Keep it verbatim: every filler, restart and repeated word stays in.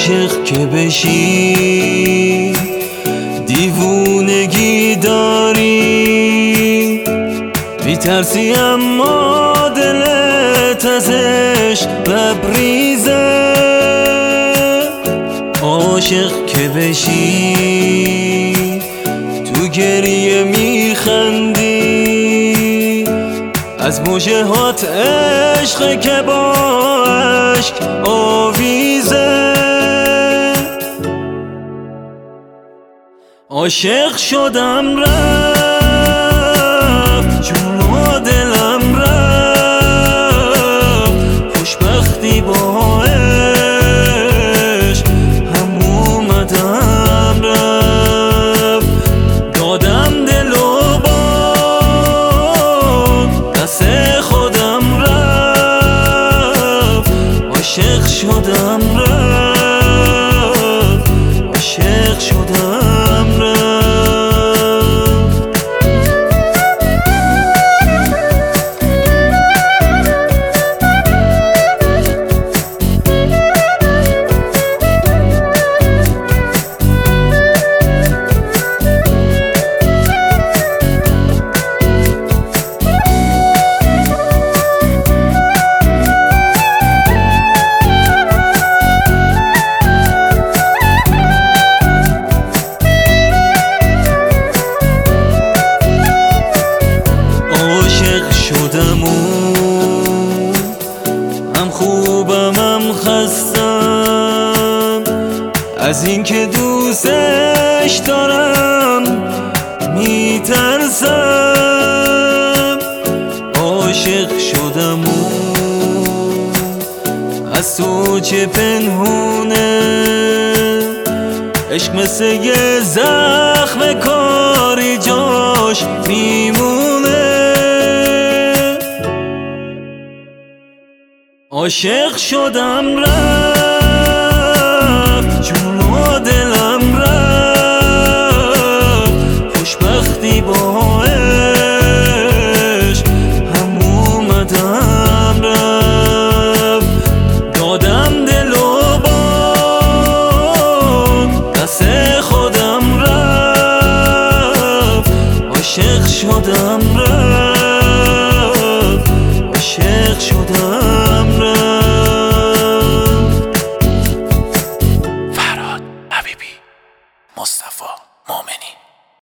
عاشق که بشی دیوونگی داری، میترسی اما دلت ازش لبریزه. عاشق که بشی تو گریه میخندی، از مژهات عشق که با عشق آویزه. عاشق شدم رفت جون و دلم رفت، خوشبختی با عشق هم اومدم رفت. دادم دل و با دست خودم رفت، عاشق شدم رفت، عاشق شدم رفت. هم خوبم هم خستم از این که دوستش دارم، میترسم. عاشق شدم از تو چه پنهونه، عشق مثل یه زخم کاری جاش میمونه. عاشق شدم رفت جون و دلم رفت، خوشبختی با عشق هم اومدم رفت. دادم دل و بام دست خودم رفت، عاشق شدم رفت، عاشق شدم رفت. مصطفی مومنی.